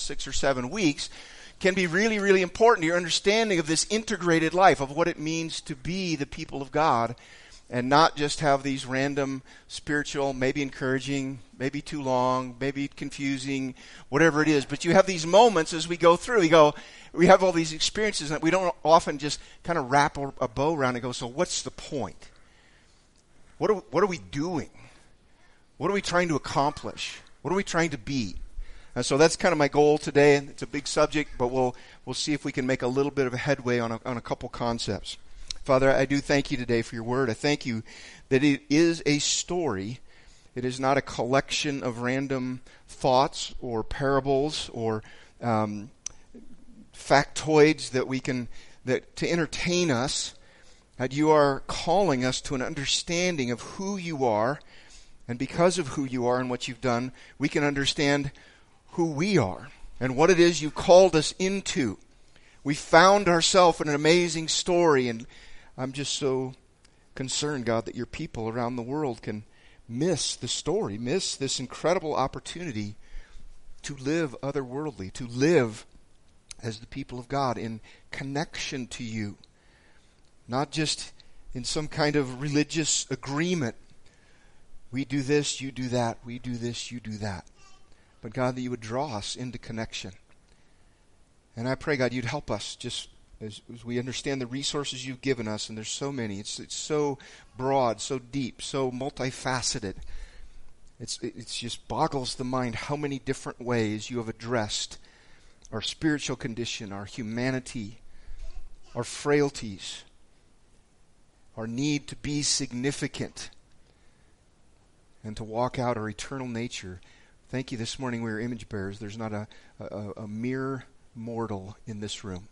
6 or 7 weeks can be really, really important to your understanding of this integrated life, of what it means to be the people of God, and not just have these random spiritual, maybe encouraging, maybe too long, maybe confusing, whatever it is. But you have these moments as we go through. We have all these experiences that we don't often just kind of wrap a bow around and go, so what's the point? What are we doing? What are we trying to accomplish? What are we trying to be? And so that's kind of my goal today. It's a big subject, but we'll see if we can make a little bit of a headway on a couple concepts. Father, I do thank you today for your word. I thank you that it is a story. It is not a collection of random thoughts or parables or factoids that to entertain us. That you are calling us to an understanding of who you are, and because of who you are and what you've done, we can understand who we are and what it is you called us into. We found ourselves in an amazing story, and I'm just so concerned, God, that your people around the world can miss the story, miss this incredible opportunity to live otherworldly, to live as the people of God in connection to you. Not just in some kind of religious agreement. We do this, you do that. We do this, you do that. But God, that you would draw us into connection. And I pray, God, you'd help us just as we understand the resources you've given us, and there's so many. It's so broad, so deep, so multifaceted. It just boggles the mind how many different ways you have addressed our spiritual condition, our humanity, our frailties, our need to be significant, and to walk out our eternal nature. Thank you this morning we are image bearers. There's not a mere mortal in this room.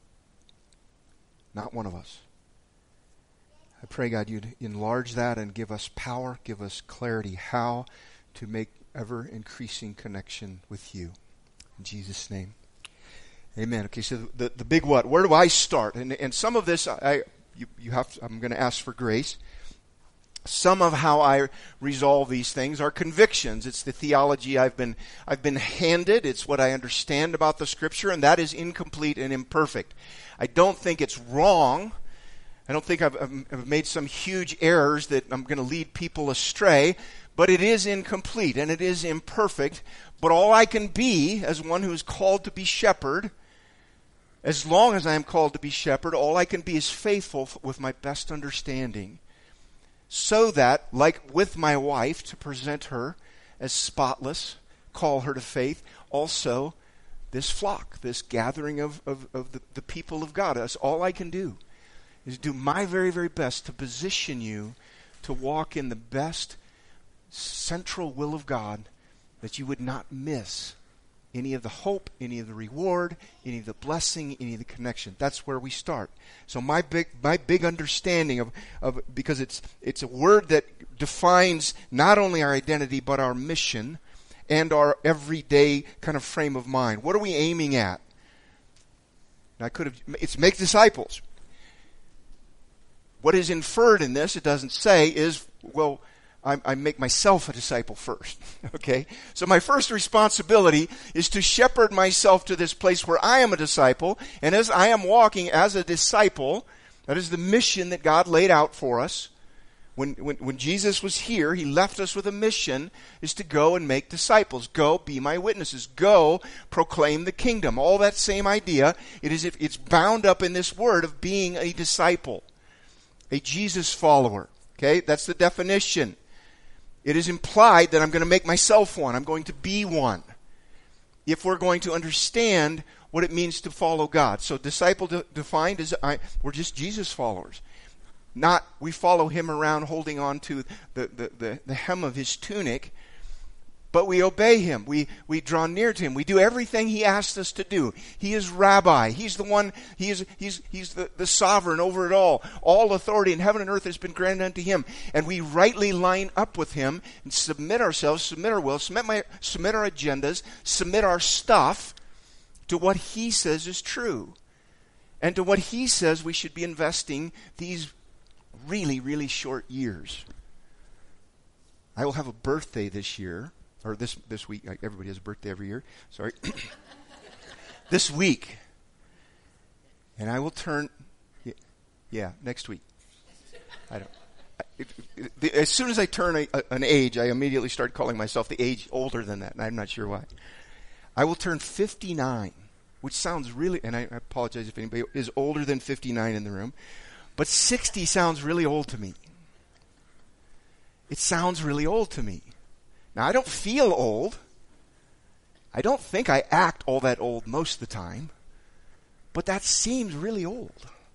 Not one of us. I pray, God, you'd enlarge that and give us power, give us clarity how to make ever-increasing connection with you. In Jesus' name. Amen. Okay, so the big what? Where do I start? And some of this, I'm going to ask for grace. Some of how I resolve these things are convictions. It's the theology I've been handed. It's what I understand about the Scripture, and that is incomplete and imperfect. I don't think it's wrong. I don't think I've made some huge errors that I'm going to lead people astray, but it is incomplete and it is imperfect. But all I can be, as one who is called to be shepherd, as long as I am called to be shepherd, all I can be is faithful with my best understanding, so that, like with my wife, to present her as spotless, call her to faith, also this flock, this gathering of the people of God. That's all I can do, is do my very, very best to position you to walk in the best central will of God, that you would not miss any of the hope, any of the reward, any of the blessing, any of the connection. That's where we start. So my big understanding of because it's a word that defines not only our identity but our mission and our everyday kind of frame of mind. What are we aiming at? It's make disciples. What is inferred in this, it doesn't say, is, well, I make myself a disciple first, okay? So my first responsibility is to shepherd myself to this place where I am a disciple, and as I am walking as a disciple, that is the mission that God laid out for us. When Jesus was here, he left us with a mission, is to go and make disciples. Go, be my witnesses. Go, proclaim the kingdom. All that same idea, it's bound up in this word of being a disciple, a Jesus follower, okay? That's the definition. It is implied that I'm going to make myself one. I'm going to be one. If we're going to understand what it means to follow God. So disciple defined as we're just Jesus followers. Not we follow him around holding on to the hem of his tunic, but we obey him. We draw near to him. We do everything he asked us to do. He is Rabbi. He's the one, he's the sovereign over it all. All authority in heaven and earth has been granted unto him. And we rightly line up with him and submit ourselves, submit our will, submit our agendas, submit our stuff to what he says is true. And to what he says we should be investing these really, really short years. I will have a birthday this year. Or this week. Everybody has a birthday every year. Sorry. this week. And I will turn, next week. I don't. As soon as I turn an age, I immediately start calling myself the age older than that, and I'm not sure why. I will turn 59, which sounds really, and I apologize if anybody is older than 59 in the room, but 60 sounds really old to me. It sounds really old to me. Now, I don't feel old. I don't think I act all that old most of the time, but that seems really old.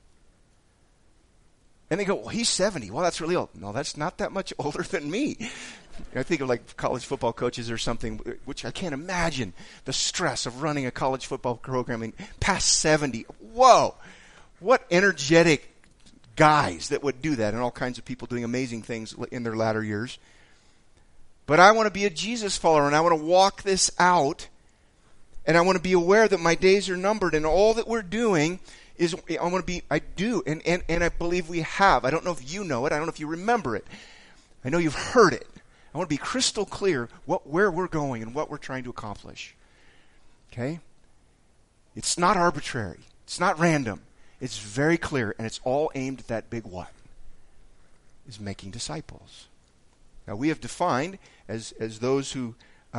And they go, well, he's 70. Well, that's really old. No, that's not that much older than me. I think of like college football coaches or something, which I can't imagine the stress of running a college football program past 70. Whoa! What energetic guys that would do that, and all kinds of people doing amazing things in their latter years. But I want to be a Jesus follower, and I want to walk this out, and I want to be aware that my days are numbered, and all that we're doing is, I do, and I believe we have. I don't know if you know it. I don't know if you remember it. I know you've heard it. I want to be crystal clear where we're going and what we're trying to accomplish. Okay? It's not arbitrary. It's not random. It's very clear, and it's all aimed at that big what? Is making disciples. Now, we have defined as those who,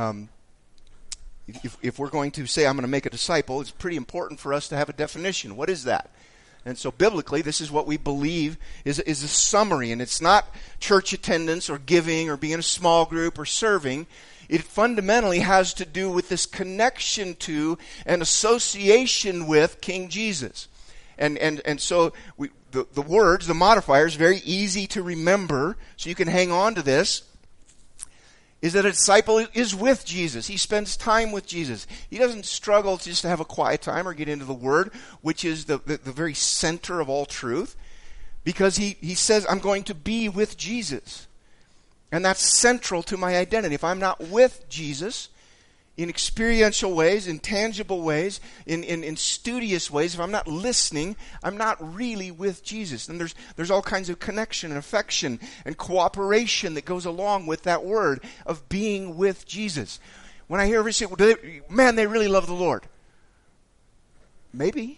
if we're going to say I'm going to make a disciple, it's pretty important for us to have a definition. What is that? And so biblically, this is what we believe is a summary, and it's not church attendance or giving or being in a small group or serving. It fundamentally has to do with this connection to and association with King Jesus. And so the words, the modifiers, very easy to remember, so you can hang on to this, is that a disciple is with Jesus. He spends time with Jesus. He doesn't struggle just to have a quiet time or get into the Word, which is the very center of all truth, because he says, I'm going to be with Jesus. And that's central to my identity. If I'm not with Jesus in experiential ways, in tangible ways, in studious ways, if I'm not listening, I'm not really with Jesus. And there's all kinds of connection and affection and cooperation that goes along with that word of being with Jesus. When I hear everybody say, well, man, they really love the Lord. Maybe.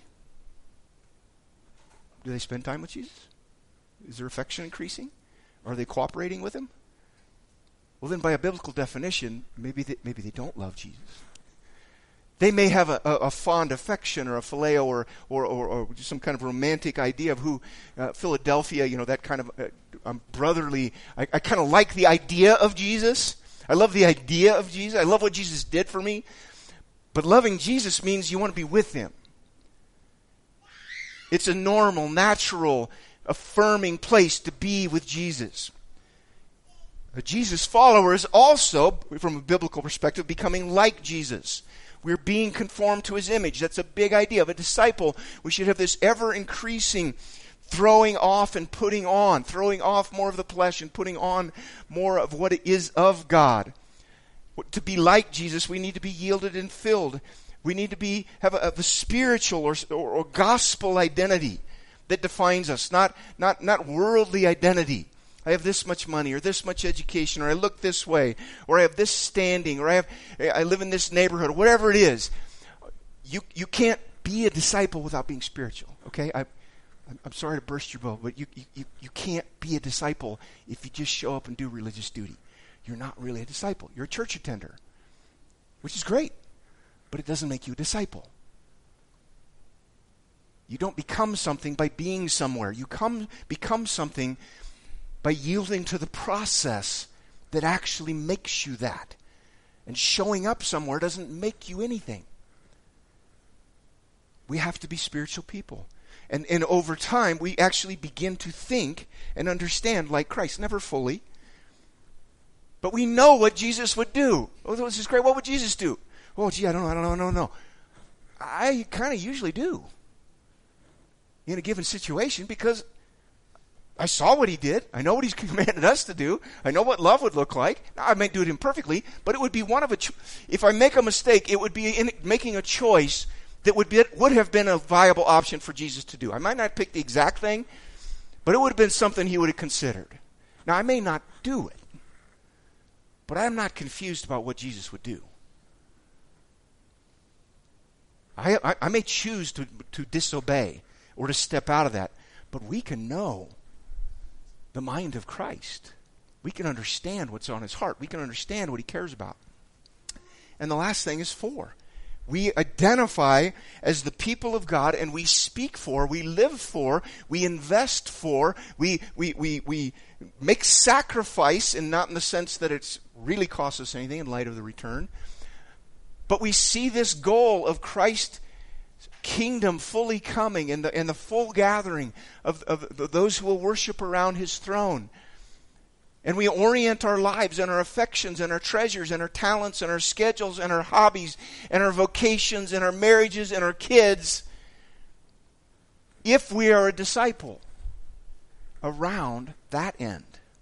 Do they spend time with Jesus? Is their affection increasing? Are they cooperating with Him? Well, then by a biblical definition, maybe they don't love Jesus. They may have a fond affection or a phileo or some kind of romantic idea of who Philadelphia, that kind of brotherly. I kind of like the idea of Jesus. I love the idea of Jesus. I love what Jesus did for me. But loving Jesus means you want to be with Him. It's a normal, natural, affirming place to be with Jesus. A Jesus follower is also, from a biblical perspective, becoming like Jesus. We're being conformed to His image. That's a big idea of a disciple. We should have this ever-increasing throwing off and putting on, throwing off more of the flesh and putting on more of what it is of God. To be like Jesus, we need to be yielded and filled. We need to have a spiritual or gospel identity that defines us, not worldly identity. I have this much money or this much education, or I look this way, or I have this standing, or I live in this neighborhood, or whatever it is. You can't be a disciple without being spiritual. Okay, I'm sorry to burst your bubble, but you can't be a disciple if you just show up and do religious duty. You're not really a disciple. You're a church attender, which is great, but it doesn't make you a disciple. You don't become something by being somewhere. You become something by yielding to the process that actually makes you that. And showing up somewhere doesn't make you anything. We have to be spiritual people. And over time, we actually begin to think and understand like Christ. Never fully. But we know what Jesus would do. Oh, this is great. What would Jesus do? Oh, gee, I don't know. I kind of usually do. In a given situation, because I saw what He did. I know what He's commanded us to do. I know what love would look like. Now, I may do it imperfectly, but it would be one of if I make a mistake, it would be in making a choice that would have been a viable option for Jesus to do. I might not pick the exact thing, but it would have been something He would have considered. Now, I may not do it, but I'm not confused about what Jesus would do. I may choose to disobey or to step out of that, but we can know the mind of Christ. We can understand what's on his heart. We can understand what he cares about. And the last thing is 4. We identify as the people of God, and we speak for, we live for, we invest for, we make sacrifice, and not in the sense that it's really costs us anything in light of the return. But we see this goal of Christ's kingdom fully coming and the full gathering of those who will worship around his throne. And we orient our lives and our affections and our treasures and our talents and our schedules and our hobbies and our vocations and our marriages and our kids, if we are a disciple, around that end.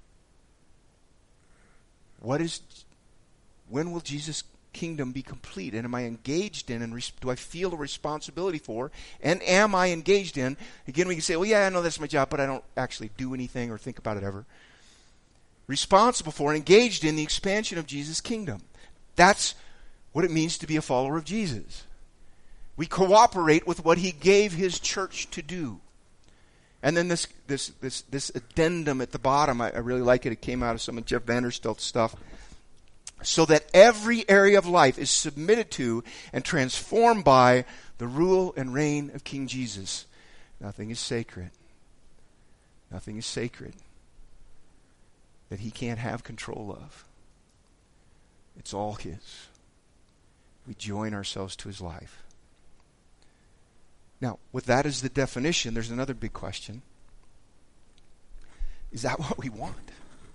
When will Jesus' kingdom be complete? And am I engaged in, and do I feel a responsibility for, and am I engaged in? Again, we can say, well, yeah, I know that's my job, but I don't actually do anything or think about it ever. Responsible for and engaged in the expansion of Jesus' kingdom. That's what it means to be a follower of Jesus. We cooperate with what he gave his church to do. And then this addendum at the bottom, I really like it. It came out of some of Jeff Vanderstelt's stuff. So that every area of life is submitted to and transformed by the rule and reign of King Jesus. Nothing is sacred. Nothing is sacred that he can't have control of. It's all his. We join ourselves to his life. Now, with that as the definition, there's another big question. Is that what we want?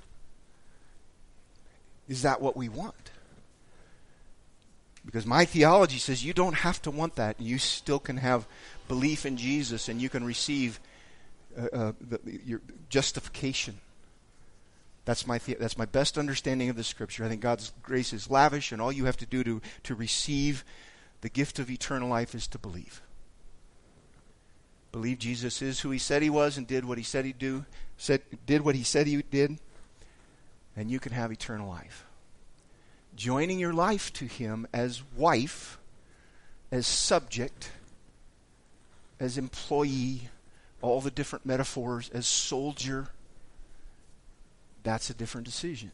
Is that what we want? Because my theology says you don't have to want that. You still can have belief in Jesus, and you can receive your justification. That's my best understanding of the Scripture. I think God's grace is lavish, and all you have to do to receive the gift of eternal life is to believe. Believe Jesus is who he said he was and did what he said he'd do, did what he said he did, and you can have eternal life. Joining your life to him as wife, as subject, as employee, all the different metaphors, as soldier, that's a different decision.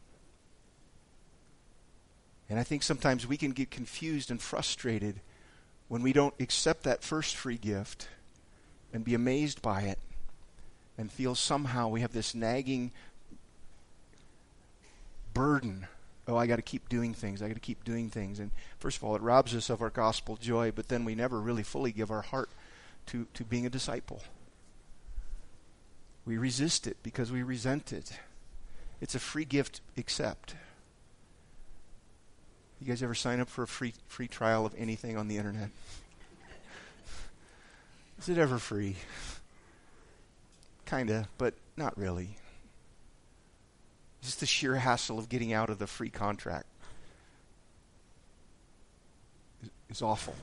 And I think sometimes we can get confused and frustrated when we don't accept that first free gift and be amazed by it and feel somehow we have this nagging burden. Oh, I got to keep doing things. I got to keep doing things. And first of all, it robs us of our gospel joy, but then we never really fully give our heart to being a disciple. We resist it because we resent it. It's a free gift, accept. You guys ever sign up for a free trial of anything on the internet? Is it ever free? Kinda, but not really. Just the sheer hassle of getting out of the free contract is awful.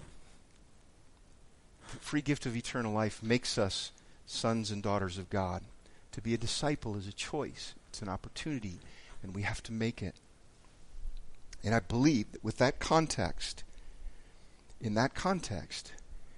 The free gift of eternal life makes us sons and daughters of God. To be a disciple is a choice. It's an opportunity, and we have to make it. And I believe that with that context, in that context,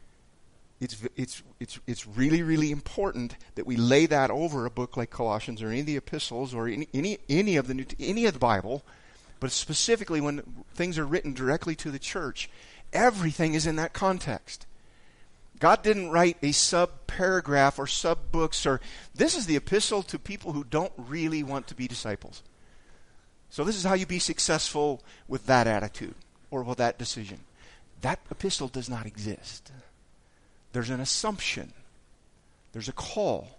it's really, really important that we lay that over a book like Colossians or any of the epistles or any of the Bible, but specifically when things are written directly to the church, everything is in that context. God didn't write a sub-paragraph or sub-books or this is the epistle to people who don't really want to be disciples. So this is how you be successful with that attitude or with that decision. That epistle does not exist. There's an assumption. There's a call.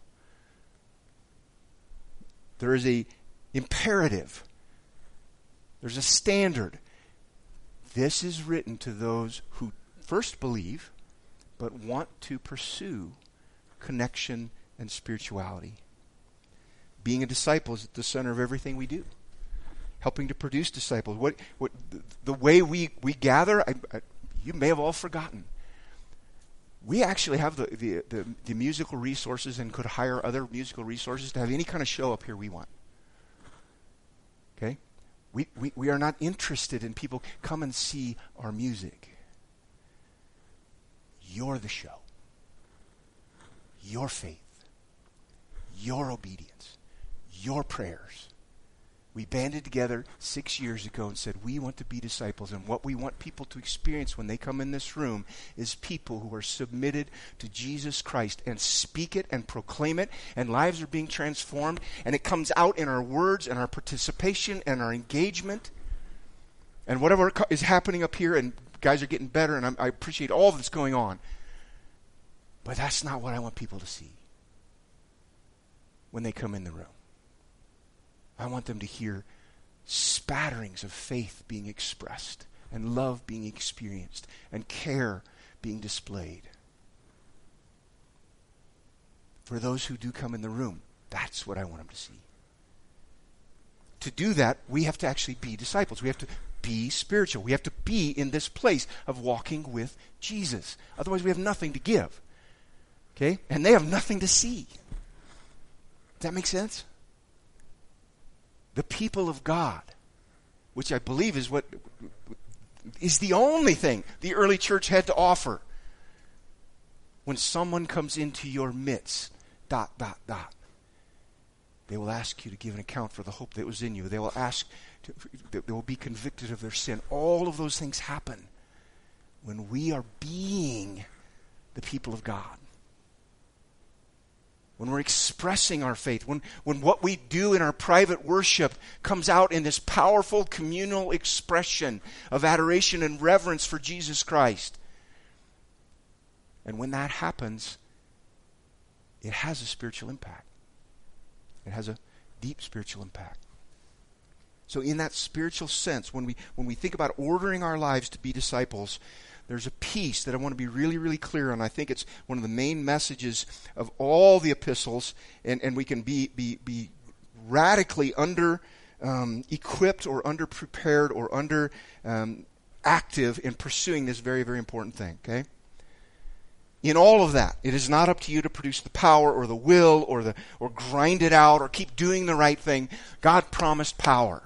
There is a imperative. There's a standard. This is written to those who first believe, but want to pursue connection and spirituality. Being a disciple is at the center of everything we do. Helping to produce disciples. The way we gather, you may have all forgotten. We actually have the musical resources and could hire other musical resources to have any kind of show up here we want. Okay? We are not interested in people come and see our music. You're the show. Your faith, your obedience, your prayers. We banded together 6 years ago and said, we want to be disciples, and what we want people to experience when they come in this room is people who are submitted to Jesus Christ and speak it and proclaim it, and lives are being transformed, and it comes out in our words and our participation and our engagement. And whatever is happening up here, and guys are getting better, and I appreciate all that's going on. But that's not what I want people to see when they come in the room. I want them to hear spatterings of faith being expressed, and love being experienced, and care being displayed. For those who do come in the room, that's what I want them to see. To do that, we have to actually be disciples. We have to be spiritual. We have to be in this place of walking with Jesus. Otherwise, we have nothing to give. Okay? And they have nothing to see. Does that make sense? The people of God, which I believe is what is the only thing the early church had to offer. When someone comes into your midst, ... they will ask you to give an account for the hope that was in you. They will they will be convicted of their sin. All of those things happen when we are being the people of God. When we're expressing our faith, when what we do in our private worship comes out in this powerful communal expression of adoration and reverence for Jesus Christ. And when that happens, it has a spiritual impact. It has a deep spiritual impact. So in that spiritual sense, when we think about ordering our lives to be disciples, there's a piece that I want to be really, really clear on. I think it's one of the main messages of all the epistles, and we can be radically equipped or under prepared or under active in pursuing this very, very important thing. Okay. In all of that, it is not up to you to produce the power or the will or grind it out or keep doing the right thing. God promised power.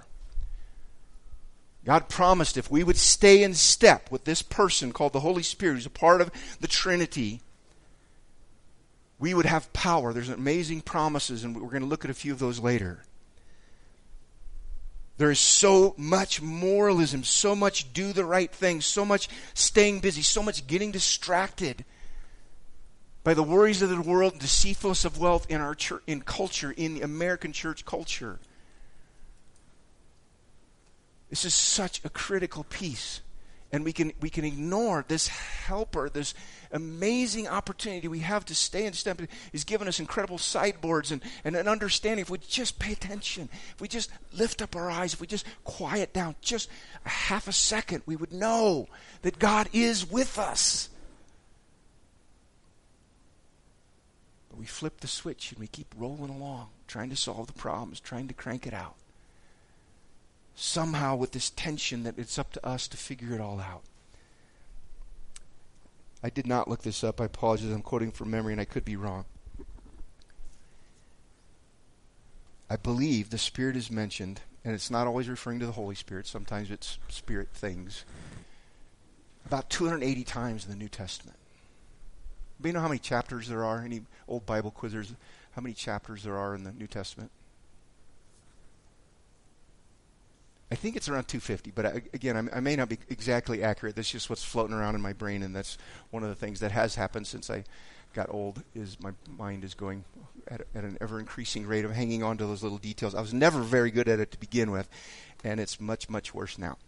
God promised if we would stay in step with this person called the Holy Spirit, who's a part of the Trinity, we would have power. There's amazing promises, and we're going to look at a few of those later. There is so much moralism, so much do the right thing, so much staying busy, so much getting distracted by the worries of the world and deceitfulness of wealth in our church, in culture, in the American church culture. This is such a critical piece. And we can ignore this helper, this amazing opportunity we have to stay in step. He's given us incredible sideboards and an understanding. If we just pay attention, if we just lift up our eyes, if we just quiet down just a half a second, we would know that God is with us. But we flip the switch and we keep rolling along, trying to solve the problems, trying to crank it out. Somehow with this tension that it's up to us to figure it all out. I did not look this up. I apologize. I'm quoting from memory and I could be wrong. I believe the Spirit is mentioned, and it's not always referring to the Holy Spirit. Sometimes it's Spirit things. About 280 times in the New Testament. Do you know how many chapters there are? Any old Bible quizzers? How many chapters there are in the New Testament? I think it's around 250, but again, I may not be exactly accurate. That's just what's floating around in my brain, and that's one of the things that has happened since I got old, is my mind is going at an ever-increasing rate of hanging on to those little details. I was never very good at it to begin with, and it's much, much worse now.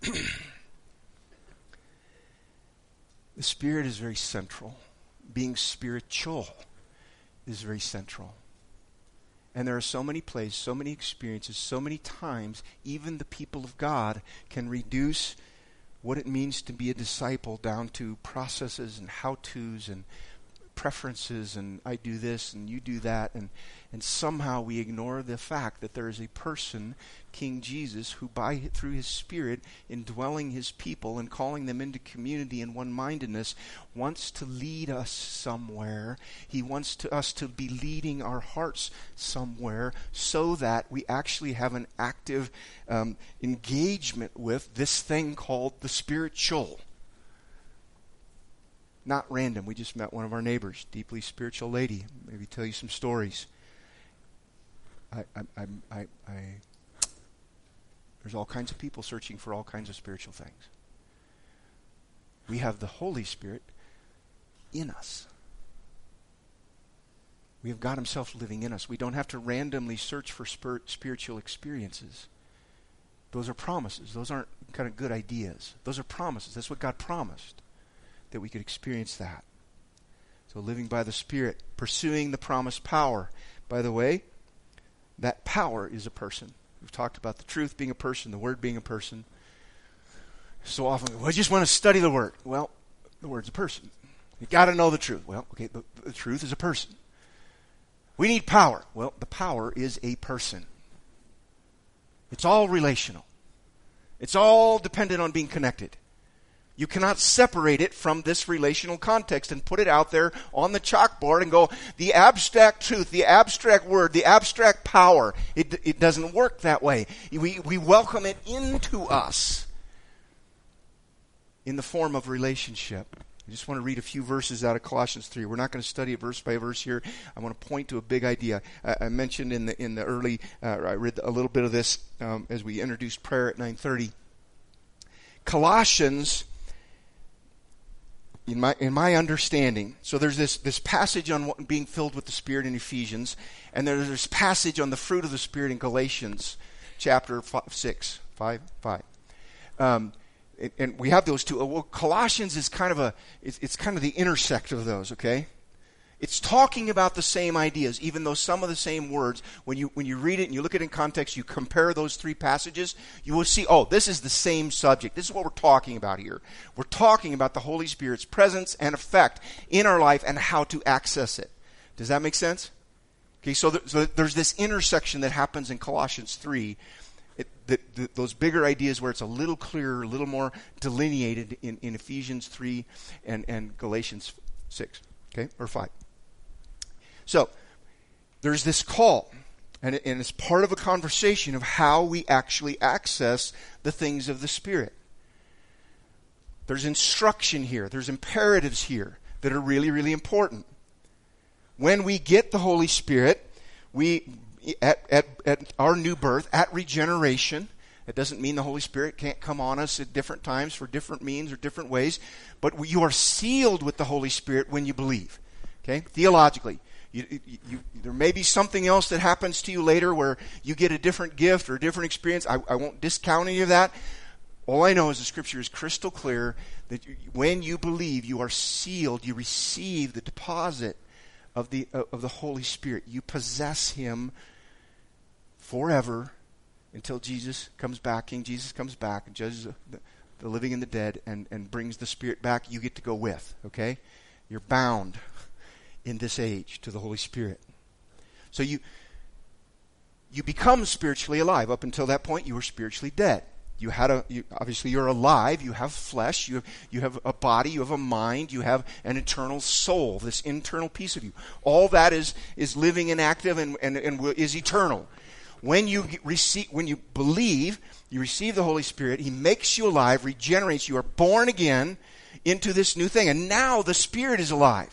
The Spirit is very central. Being spiritual is very central. And there are so many places, so many experiences, so many times, even the people of God can reduce what it means to be a disciple down to processes and how-tos and preferences, and I do this and you do that, and somehow we ignore the fact that there is a person, King Jesus, who through his Spirit, indwelling his people and calling them into community and one-mindedness, wants to lead us somewhere. He wants us to be leading our hearts somewhere so that we actually have an active engagement with this thing called the spiritual. not random. We just met one of our neighbors, deeply spiritual lady. Maybe tell you some stories. There's all kinds of people searching for all kinds of spiritual things. We have the Holy Spirit in us. We have God himself living in us. We don't have to randomly search for spiritual experiences. Those are promises. Those aren't kind of good ideas. Those are promises. That's what God promised, that we could experience that. So living by the Spirit, pursuing the promised power. By the way, that power is a person. We've talked about the truth being a person, the Word being a person. So often, I just want to study the Word. Well, the Word's a person. You got to know the truth. Well, okay, the truth is a person. We need power. Well, the power is a person. It's all relational. It's all dependent on being connected. You cannot separate it from this relational context and put it out there on the chalkboard and go, the abstract truth, the abstract word, the abstract power. It doesn't work that way. We welcome it into us in the form of relationship. I just want to read a few verses out of Colossians 3. We're not going to study it verse by verse here. I want to point to a big idea. I mentioned in the early, I read a little bit of this as we introduced prayer at 9:30. Colossians, in my understanding, so there's this passage on being filled with the Spirit in Ephesians, and there's this passage on the fruit of the Spirit in Galatians, chapter 5. And we have those two. Well, Colossians is kind of it's kind of the intersect of those, okay? It's talking about the same ideas, even though some of the same words, when you read it and you look at it in context, you compare those three passages, you will see, oh, this is the same subject. This is what we're talking about here. We're talking about the Holy Spirit's presence and effect in our life and how to access it. Does that make sense? Okay, so there's this intersection that happens in Colossians 3. Those bigger ideas where it's a little clearer, a little more delineated in Ephesians 3 and Galatians 6, okay, or 5. So, there's this call, and it's part of a conversation of how we actually access the things of the Spirit. There's instruction here, there's imperatives here that are really, really important. When we get the Holy Spirit, at our new birth, at regeneration, it doesn't mean the Holy Spirit can't come on us at different times for different means or different ways, but you are sealed with the Holy Spirit when you believe. Okay? Theologically. There may be something else that happens to you later where you get a different gift or a different experience. I won't discount any of that. All I know is the Scripture is crystal clear that when you believe, you are sealed. You receive the deposit of the Holy Spirit. You possess Him forever until Jesus comes back. King Jesus comes back and judges the living and the dead and brings the Spirit back. You get to go with, okay? You're bound in this age to the Holy Spirit. So you become spiritually alive. Up until that point, you were spiritually dead. Obviously you're alive, you have flesh, you have a body, you have a mind, you have an eternal soul, this internal piece of you. All that is living and active and is eternal. When you believe, you receive the Holy Spirit, He makes you alive, regenerates you, are born again into this new thing. And now the Spirit is alive.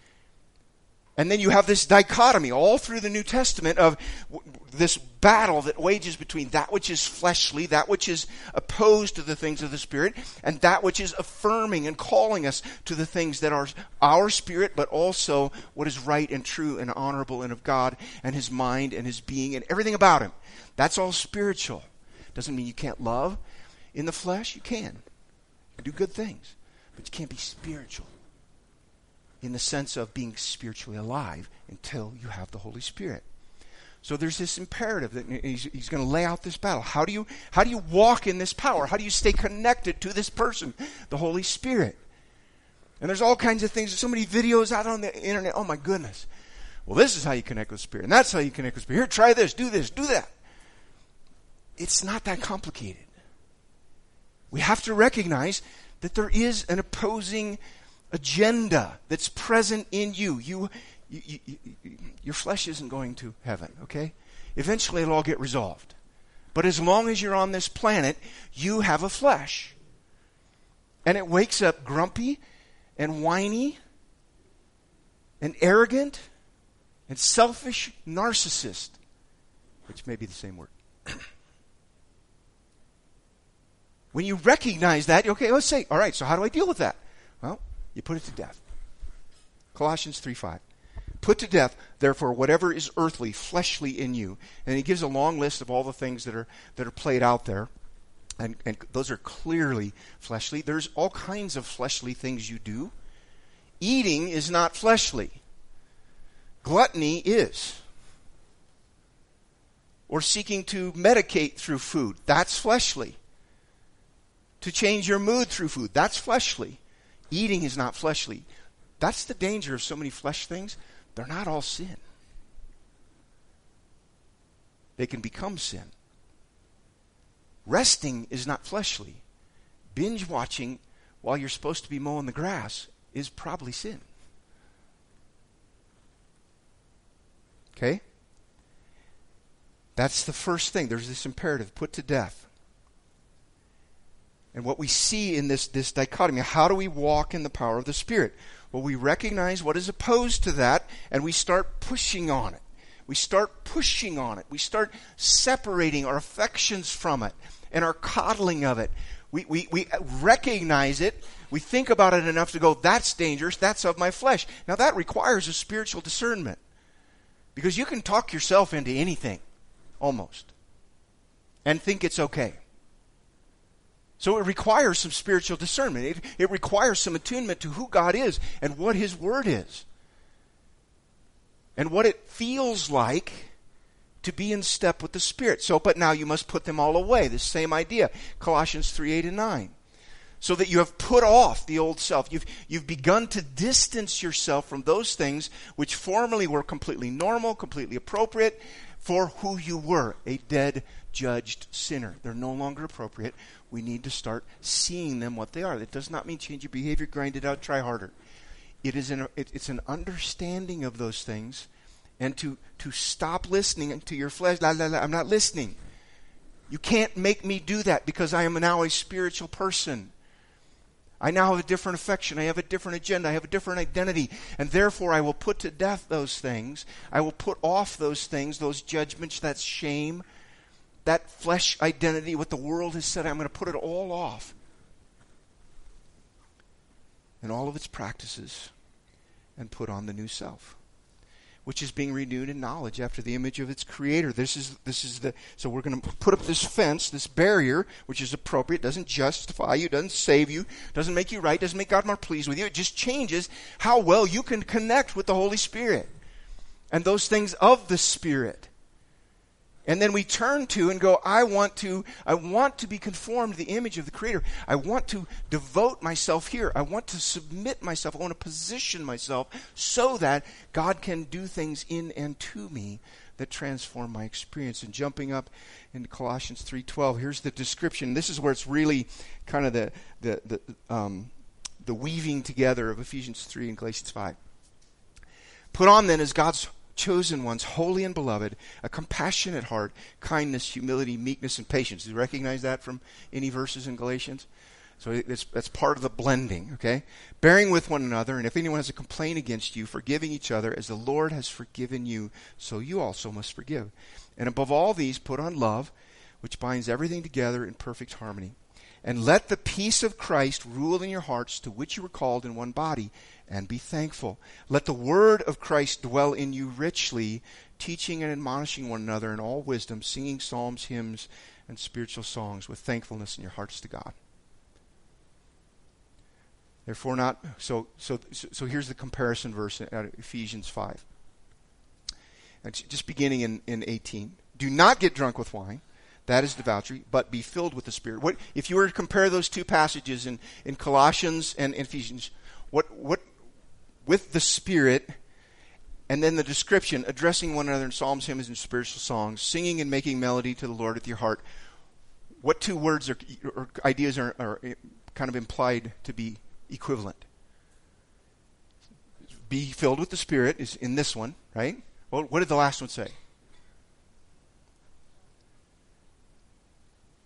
And then you have this dichotomy all through the New Testament of this battle that wages between that which is fleshly, that which is opposed to the things of the Spirit, and that which is affirming and calling us to the things that are our spirit, but also what is right and true and honorable and of God and His mind and His being and everything about Him. That's all spiritual. Doesn't mean you can't love in the flesh. You can. You can do good things, but you can't be spiritual in the sense of being spiritually alive until you have the Holy Spirit. So there's this imperative that he's going to lay out this battle. How do you walk in this power? How do you stay connected to this person, the Holy Spirit? And there's all kinds of things. There's so many videos out on the internet. Oh my goodness. Well, this is how you connect with the Spirit, and that's how you connect with the Spirit. Here, try this, do that. It's not that complicated. We have to recognize that there is an opposing agenda that's present in you. Your flesh isn't going to heaven, okay? Eventually it'll all get resolved. But as long as you're on this planet, you have a flesh. And it wakes up grumpy and whiny and arrogant and selfish narcissist, which may be the same word. When you recognize that, okay, let's say, all right, so how do I deal with that? Well, you put it to death. Colossians 3:5. Put to death, therefore, whatever is earthly, fleshly in you. And he gives a long list of all the things that are played out there. And those are clearly fleshly. There's all kinds of fleshly things you do. Eating is not fleshly. Gluttony is. Or seeking to medicate through food. That's fleshly. To change your mood through food. That's fleshly. Eating is not fleshly. That's the danger of so many flesh things. They're not all sin. They can become sin. Resting is not fleshly. Binge watching while you're supposed to be mowing the grass is probably sin. Okay? That's the first thing. There's this imperative, put to death. And what we see in this dichotomy, how do we walk in the power of the Spirit? Well, we recognize what is opposed to that, and we start pushing on it. We start pushing on it. We start separating our affections from it and our coddling of it. We recognize it. We think about it enough to go, that's dangerous. That's of my flesh. Now, that requires a spiritual discernment. Because you can talk yourself into anything, almost, and think it's okay. So it requires some spiritual discernment. It requires some attunement to who God is and what His Word is. And what it feels like to be in step with the Spirit. So, but now you must put them all away. The same idea. Colossians 3:8 and 9. So that you have put off the old self. You've begun to distance yourself from those things which formerly were completely normal, completely appropriate for who you were, a dead, judged sinner. They're no longer appropriate. We need to start seeing them what they are. That does not mean change your behavior, grind it out, try harder. It's an understanding of those things, and to stop listening to your flesh. I'm not listening. You can't make me do that because I am now a spiritual person. I now have a different affection. I have a different agenda. I have a different identity. And therefore I will put to death those things. I will put off those things, those judgments, that shame, that flesh identity, what the world has said. I'm going to put it all off. And all of its practices, and put on the new self, which is being renewed in knowledge after the image of its creator. So we're going to put up this fence, this barrier, which is appropriate, doesn't justify you, doesn't save you, doesn't make you right, doesn't make God more pleased with you. It just changes how well you can connect with the Holy Spirit and those things of the Spirit. And then we turn to and go, I want to be conformed to the image of the Creator. I want to devote myself here. I want to submit myself. I want to position myself so that God can do things in and to me that transform my experience. And jumping up into Colossians 3:12, here's the description. This is where it's really kind of the weaving together of Ephesians 3 and Galatians 5. Put on then as God's chosen ones, holy and beloved, a compassionate heart, kindness, humility, meekness, and patience. Do you recognize that from any verses in Galatians? So that's part of the blending, okay? Bearing with one another, and if anyone has a complaint against you, forgiving each other, as the Lord has forgiven you, so you also must forgive. And above all these, put on love, which binds everything together in perfect harmony. And let the peace of Christ rule in your hearts, to which you were called in one body, and be thankful. Let the word of Christ dwell in you richly, teaching and admonishing one another in all wisdom, singing psalms, hymns, and spiritual songs with thankfulness in your hearts to God. Therefore not, so here's the comparison verse out of Ephesians 5. Just beginning in 18. Do not get drunk with wine. That is debauchery, but be filled with the Spirit. What if you were to compare those two passages in Colossians and Ephesians? What with the Spirit, and then the description, addressing one another in psalms, hymns, and spiritual songs, singing and making melody to the Lord with your heart. What two words or ideas are kind of implied to be equivalent? Be filled with the Spirit is in this one, right? Well, what did the last one say?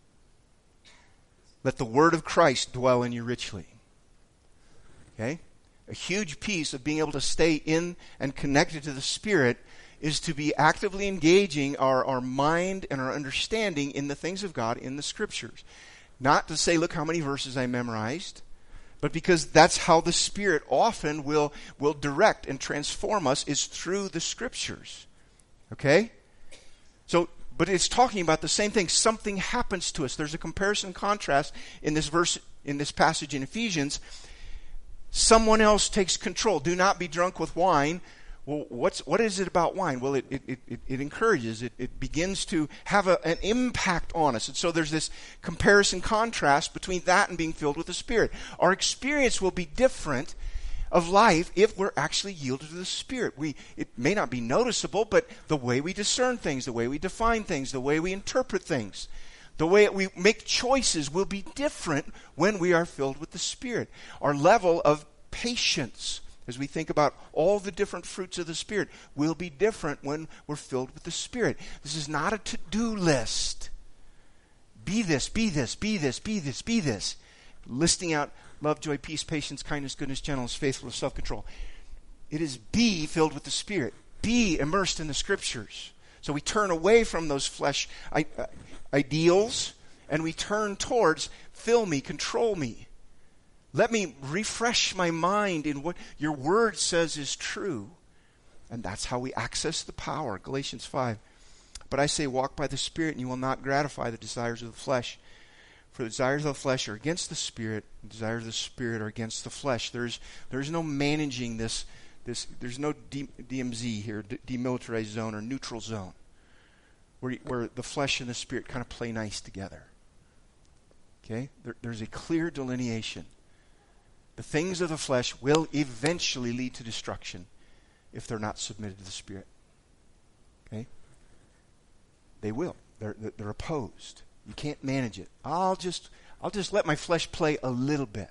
Let the word of Christ dwell in you richly. Okay? A huge piece of being able to stay in and connected to the Spirit is to be actively engaging our mind and our understanding in the things of God in the Scriptures. Not to say, look how many verses I memorized, but because that's how the Spirit often will direct and transform us, is through the Scriptures. Okay? So, but it's talking about the same thing. Something happens to us. There's a comparison and contrast in this verse, in this passage in Ephesians. Someone else takes control. Do not be drunk with wine. Well, what is it about wine? Well, it encourages, it begins to have an impact on us. And so there's this comparison contrast between that and being filled with the Spirit. Our experience will be different of life if we're actually yielded to the Spirit. It may not be noticeable, but the way we discern things, the way we define things, the way we interpret things, the way we make choices will be different when we are filled with the Spirit. Our level of patience, as we think about all the different fruits of the Spirit, will be different when we're filled with the Spirit. This is not a to-do list. Be this, be this, be this, be this, be this. Listing out love, joy, peace, patience, kindness, goodness, gentleness, faithfulness, self-control. It is be filled with the Spirit. Be immersed in the Scriptures. So we turn away from those flesh ideals and we turn towards fill me, control me. Let me refresh my mind in what your word says is true. And that's how we access the power. Galatians 5. But I say, walk by the Spirit, and you will not gratify the desires of the flesh. For the desires of the flesh are against the Spirit, and the desires of the Spirit are against the flesh. There's no managing this. There's no DMZ here, demilitarized zone or neutral zone, where the flesh and the Spirit kind of play nice together. Okay? There's a clear delineation. The things of the flesh will eventually lead to destruction if they're not submitted to the Spirit. Okay? They will. They're opposed. You can't manage it. I'll just let my flesh play a little bit.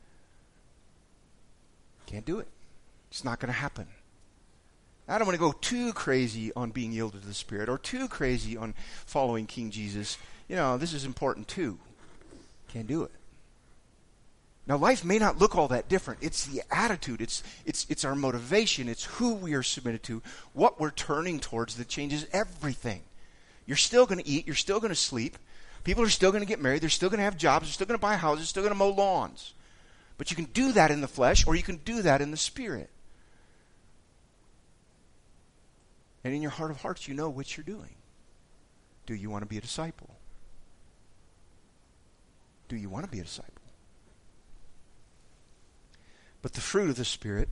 Can't do it. It's not going to happen. I don't want to go too crazy on being yielded to the Spirit or too crazy on following King Jesus. This is important too. Can't do it. Now, life may not look all that different. It's the attitude. It's our motivation. It's who we are submitted to, what we're turning towards that changes everything. You're still going to eat. You're still going to sleep. People are still going to get married. They're still going to have jobs. They're still going to buy houses. Still going to mow lawns. But you can do that in the flesh, or you can do that in the Spirit. And in your heart of hearts, you know what you're doing. Do you want to be a disciple? Do you want to be a disciple? But the fruit of the Spirit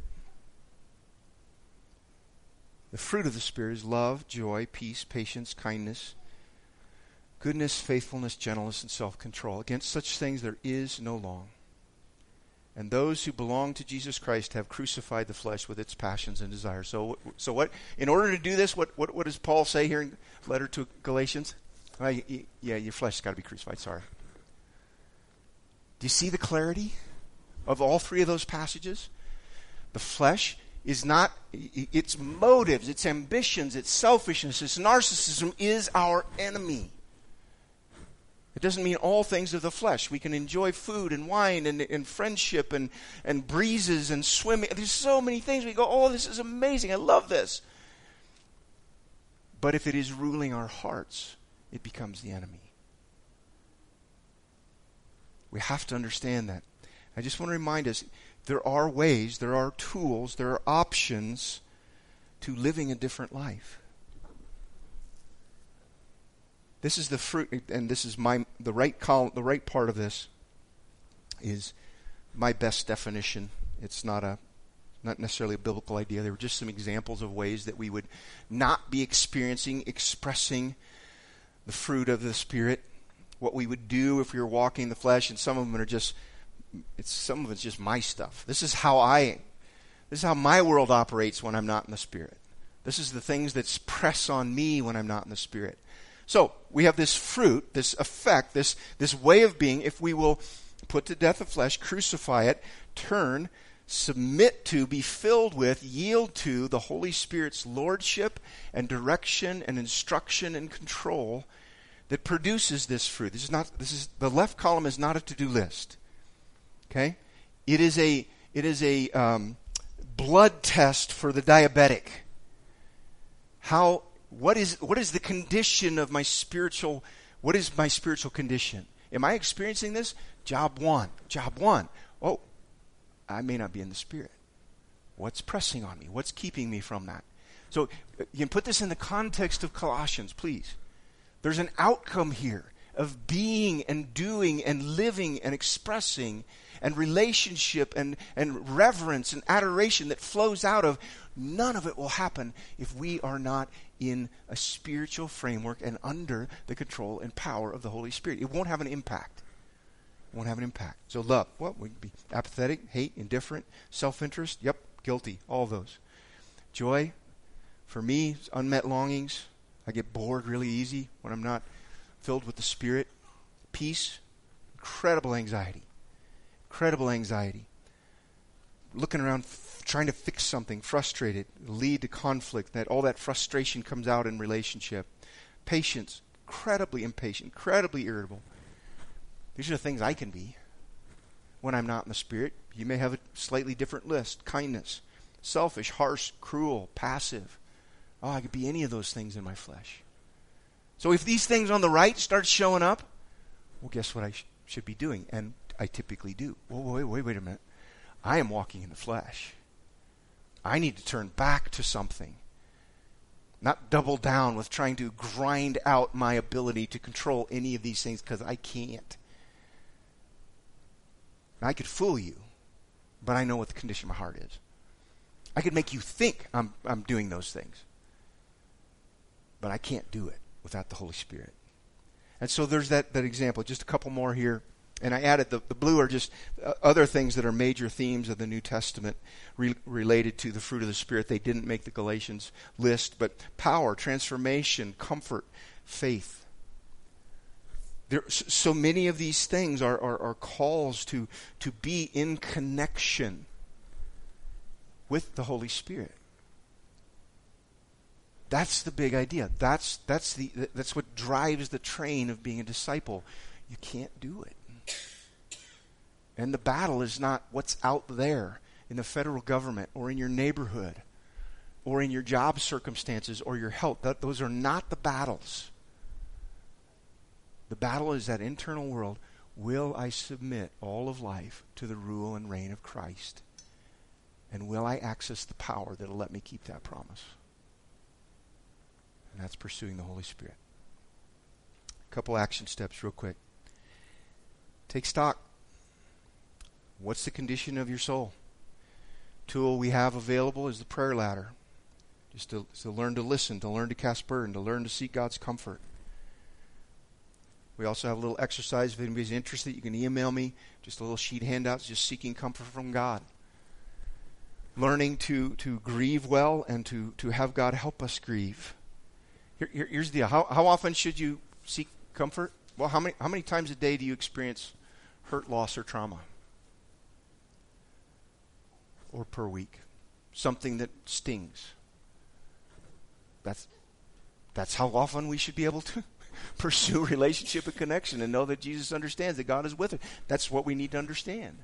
is love, joy, peace, patience, kindness, goodness, faithfulness, gentleness, and self-control. Against such things there is no law. And those who belong to Jesus Christ have crucified the flesh with its passions and desires. So what? In order to do this, what does Paul say here in the letter to Galatians? Your flesh's got to be crucified. Sorry. Do you see the clarity of all three of those passages? The flesh is not, its motives, its ambitions, its selfishness, its narcissism is our enemy. It doesn't mean all things of the flesh. We can enjoy food and wine and friendship and breezes and swimming. There's so many things we go, oh, this is amazing. I love this. But if it is ruling our hearts, it becomes the enemy. We have to understand that. I just want to remind us, there are ways, there are tools, there are options to living a different life. This is the fruit, and this is the right part of this is my best definition. It's not necessarily a biblical idea. There were just some examples of ways that we would not be expressing the fruit of the Spirit. What we would do if we were walking the flesh, and some of them are just. Some of it's just my stuff. This is how my world operates when I'm not in the Spirit. This is the things that press on me when I'm not in the Spirit. So we have this fruit, this effect, this way of being. If we will put to death the flesh, crucify it, turn, submit to, be filled with, yield to the Holy Spirit's lordship and direction and instruction and control that produces this fruit. The left column is not a to-do list. Okay? It is a blood test for the diabetic. What is the condition of my spiritual, what is my spiritual condition? Am I experiencing this? Job one. Oh, I may not be in the Spirit. What's pressing on me? What's keeping me from that? So you can put this in the context of Colossians, please. There's an outcome here of being and doing and living and expressing and relationship and reverence and adoration that flows out of. None of it will happen if we are not in a spiritual framework and under the control and power of the Holy Spirit. It won't have an impact. It won't have an impact. So love, what? We can be apathetic, hate, indifferent, self-interest. Yep, guilty, all those. Joy, for me, unmet longings. I get bored really easy when I'm not filled with the Spirit. Peace, incredible anxiety. Incredible anxiety. Looking around, trying to fix something, frustrated, lead to conflict. That all that frustration comes out in relationship. Patience, incredibly impatient, incredibly irritable. These are the things I can be when I'm not in the Spirit. You may have a slightly different list. Kindness, selfish, harsh, cruel, passive. Oh, I could be any of those things in my flesh. So if these things on the right start showing up, well, guess what I should be doing? And I typically do. Whoa, wait a minute. I am walking in the flesh. I need to turn back to something. Not double down with trying to grind out my ability to control any of these things because I can't. Now, I could fool you, but I know what the condition of my heart is. I could make you think I'm doing those things. But I can't do it without the Holy Spirit. And so there's that example. Just a couple more here. And I added the blue are just other things that are major themes of the New Testament related to the fruit of the Spirit. They didn't make the Galatians list, but power, transformation, comfort, faith. So many of these things are calls to be in connection with the Holy Spirit. That's the big idea. That's what drives the train of being a disciple. You can't do it. And the battle is not what's out there in the federal government or in your neighborhood or in your job circumstances or your health. Those are not the battles. The battle is that internal world. Will I submit all of life to the rule and reign of Christ? And will I access the power that will let me keep that promise? And that's pursuing the Holy Spirit. A couple action steps real quick. Take stock. What's the condition of your soul? Tool we have available is the prayer ladder. Just to learn to listen, to learn to cast burden, to learn to seek God's comfort. We also have a little exercise. If anybody's interested, you can email me. Just a little sheet handouts, just seeking comfort from God. Learning to grieve well and to have God help us grieve. Here's the deal. How often should you seek comfort? Well, how many times a day do you experience hurt, loss, or trauma? Or per week? Something that stings. That's how often we should be able to pursue relationship and connection and know that Jesus understands that God is with us. That's what we need to understand.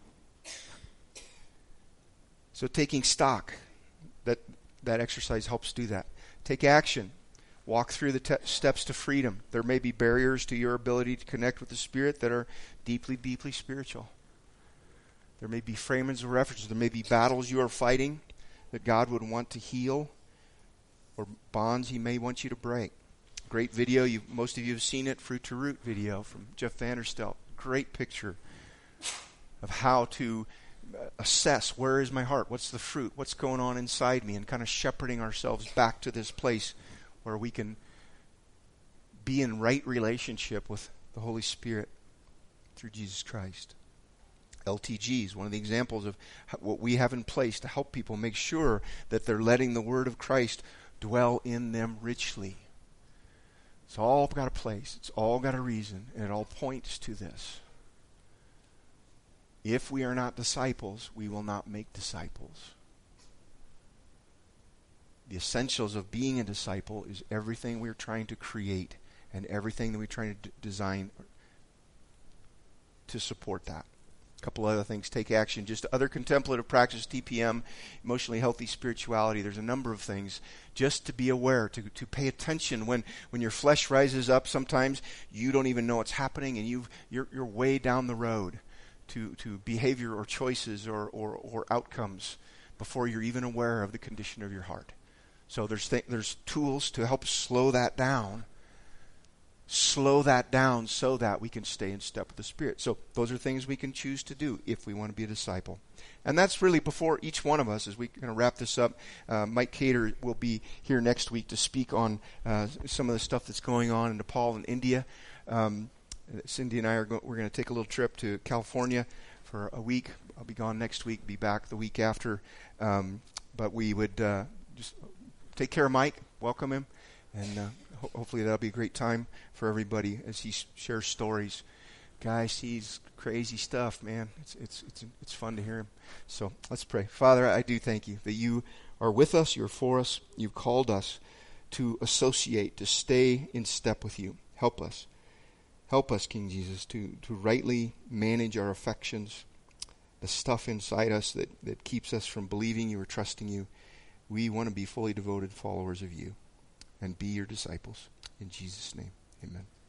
So taking stock, that exercise helps do that. Take action. Walk through the steps to freedom. There may be barriers to your ability to connect with the Spirit that are deeply, deeply spiritual. There may be frames of reference. There may be battles you are fighting that God would want to heal, or bonds He may want you to break. Great video. Most of you have seen it. Fruit to Root video from Jeff Vanderstelt. Great picture of how to assess where is my heart, what's the fruit, what's going on inside me, and kind of shepherding ourselves back to this place where we can be in right relationship with the Holy Spirit through Jesus Christ. LTG is one of the examples of what we have in place to help people make sure that they're letting the Word of Christ dwell in them richly. It's all got a place. It's all got a reason. And it all points to this. If we are not disciples, we will not make disciples. The essentials of being a disciple is everything we're trying to create and everything that we're trying to design to support that. A couple other things. Take action. Just other contemplative practice, TPM, emotionally healthy spirituality. There's a number of things. Just to be aware, to pay attention. When your flesh rises up, sometimes you don't even know what's happening, and you're way down the road to behavior or choices or outcomes before you're even aware of the condition of your heart. So there's tools to help slow that down so that we can stay in step with the Spirit. So those are things we can choose to do if we want to be a disciple. And that's really before each one of us, as we kind of wrap this up. Mike Cater will be here next week to speak on some of the stuff that's going on in Nepal and India. Cindy and I we're going to take a little trip to California for a week. I'll be gone next week, be back the week after. But we would just take care of Mike, welcome him, and hopefully that'll be a great time for everybody as he shares stories. Guy sees crazy stuff, man. It's fun to hear him. So let's pray. Father, I do thank you that you are with us, you're for us, you've called us to associate, to stay in step with you. Help us. Help us, King Jesus, to rightly manage our affections, the stuff inside us that keeps us from believing you or trusting you. We want to be fully devoted followers of you and be your disciples. In Jesus' name, amen.